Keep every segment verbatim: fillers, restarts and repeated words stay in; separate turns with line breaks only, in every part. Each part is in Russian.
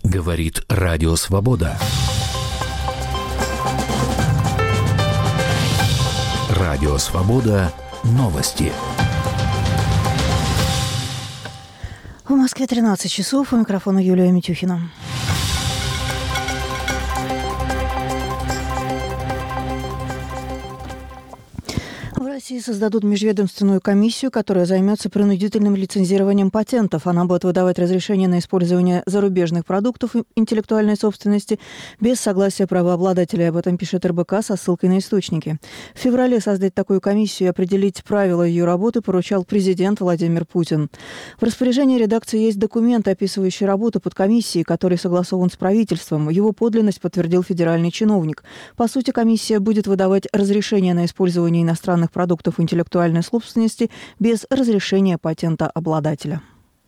Говорит Радио Свобода. Радио Свобода. Новости.
В Москве тринадцать часов. У микрофона Юлия Митюхина. В России создадут межведомственную комиссию, которая займется принудительным лицензированием патентов. Она будет выдавать разрешение на использование зарубежных продуктов интеллектуальной собственности без согласия правообладателя. Об этом пишет эр бэ ка со ссылкой на источники. В феврале создать такую комиссию и определить правила ее работы поручал президент Владимир Путин. В распоряжении редакции есть документ, описывающий работу подкомиссии, который согласован с правительством. Его подлинность подтвердил федеральный чиновник. По сути, комиссия будет выдавать разрешение на использование иностранных продуктов интеллектуальной собственности без разрешения патентообладателя.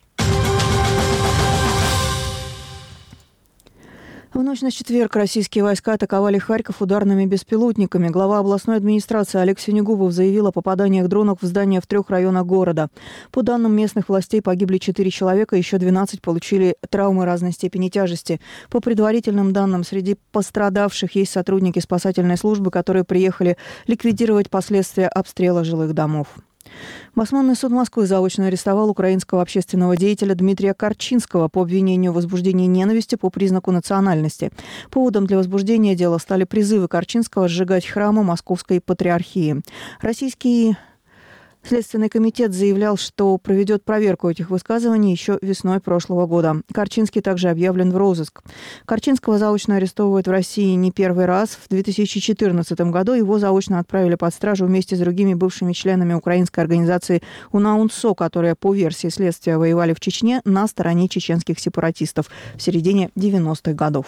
В ночь на четверг российские войска атаковали Харьков ударными беспилотниками. Глава областной администрации Олег Синегубов заявил о попаданиях дронов в здания в трех районах города. По данным местных властей, погибли четыре человека, еще двенадцать получили травмы разной степени тяжести. По предварительным данным, среди пострадавших есть сотрудники спасательной службы, которые приехали ликвидировать последствия обстрела жилых домов. Басманный суд Москвы заочно арестовал украинского общественного деятеля Дмитрия Корчинского по обвинению в возбуждении ненависти по признаку национальности. Поводом для возбуждения дела стали призывы Корчинского сжигать храмы Московской патриархии. Российский Следственный комитет заявлял, что проведет проверку этих высказываний еще весной прошлого года. Корчинский также объявлен в розыск. Корчинского заочно арестовывают в России не первый раз. В две тысячи четырнадцатом году его заочно отправили под стражу вместе с другими бывшими членами украинской организации УНАУНСО, которые, по версии следствия, воевали в Чечне на стороне чеченских сепаратистов в середине девяностых годов.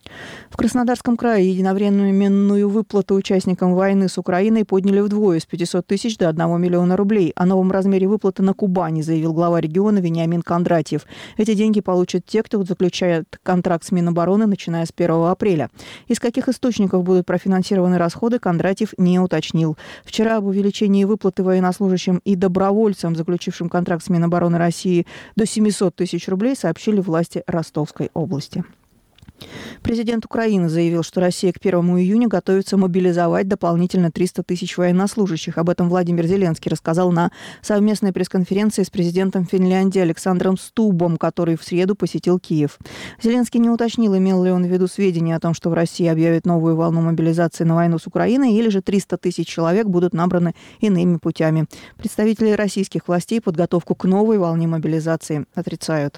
В Краснодарском крае единовременную выплату участникам войны с Украиной подняли вдвое, с пятисот тысяч до одного миллиона рублей. О новом размере выплаты на Кубани заявил глава региона Вениамин Кондратьев. Эти деньги получат те, кто заключает контракт с Минобороны, начиная с первого апреля. Из каких источников будут профинансированы расходы, Кондратьев не уточнил. Вчера об увеличении выплаты военнослужащим и добровольцам, заключившим контракт с Минобороны России, до семисот тысяч рублей, сообщили власти Ростовской области. Президент Украины заявил, что Россия к первому июня готовится мобилизовать дополнительно триста тысяч военнослужащих. Об этом Владимир Зеленский рассказал на совместной пресс-конференции с президентом Финляндии Александром Стубом, который в среду посетил Киев. Зеленский не уточнил, имел ли он в виду сведения о том, что в России объявят новую волну мобилизации на войну с Украиной, или же триста тысяч человек будут набраны иными путями. Представители российских властей подготовку к новой волне мобилизации отрицают.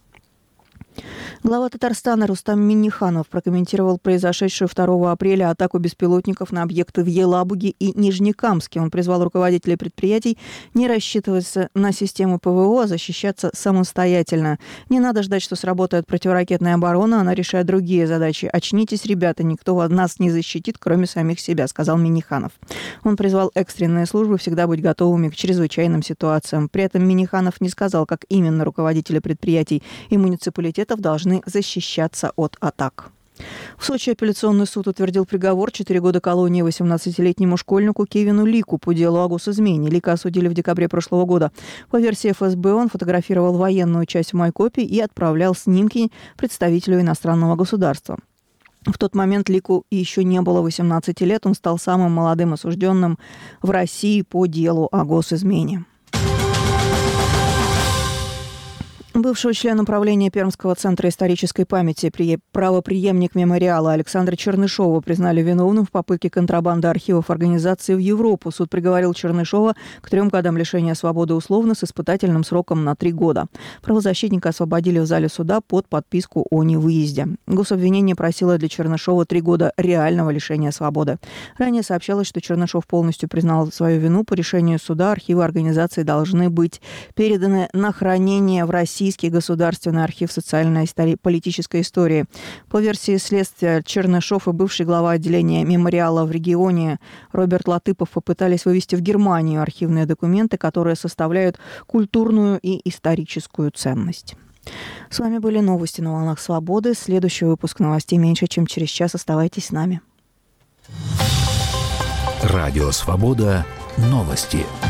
Глава Татарстана Рустам Минниханов прокомментировал произошедшую второго апреля атаку беспилотников на объекты в Елабуге и Нижнекамске. Он призвал руководителей предприятий не рассчитываться на систему пэ вэ о, а защищаться самостоятельно. Не надо ждать, что сработает противоракетная оборона, она решает другие задачи. «Очнитесь, ребята, никто нас не защитит, кроме самих себя», — сказал Минниханов. Он призвал экстренные службы всегда быть готовыми к чрезвычайным ситуациям. При этом Минниханов не сказал, как именно руководители предприятий и муниципалитетов должны защищаться от атак. В Сочи апелляционный суд утвердил приговор четыре года колонии восемнадцатилетнему школьнику Кевину Лику по делу о госизмене. Лика осудили в декабре прошлого года. По версии эф эс бэ, он фотографировал военную часть в майкопе и отправлял снимки представителю иностранного государства. В тот момент Лику еще не было восемнадцати лет. Он стал самым молодым осужденным в России по делу о госизмене. Бывшего члена правления Пермского центра исторической памяти, правопреемник мемориала Александра Чернышова признали виновным в попытке контрабанды архивов организации в Европу. Суд приговорил Чернышова к трем годам лишения свободы условно с испытательным сроком на три года. Правозащитника освободили в зале суда под подписку о невыезде. Гособвинение просило для Чернышова три года реального лишения свободы. Ранее сообщалось, что Чернышов полностью признал свою вину. По решению суда архивы организации должны быть переданы на хранение в России Российский государственный архив социальной и политической истории. По версии следствия, Чернышов и бывший глава отделения мемориала в регионе Роберт Латыпов попытались вывести в Германию архивные документы, которые составляют культурную и историческую ценность. С вами были новости на волнах Свободы. Следующий выпуск новостей меньше, чем через час. Оставайтесь с нами.
Радио Свобода. Новости.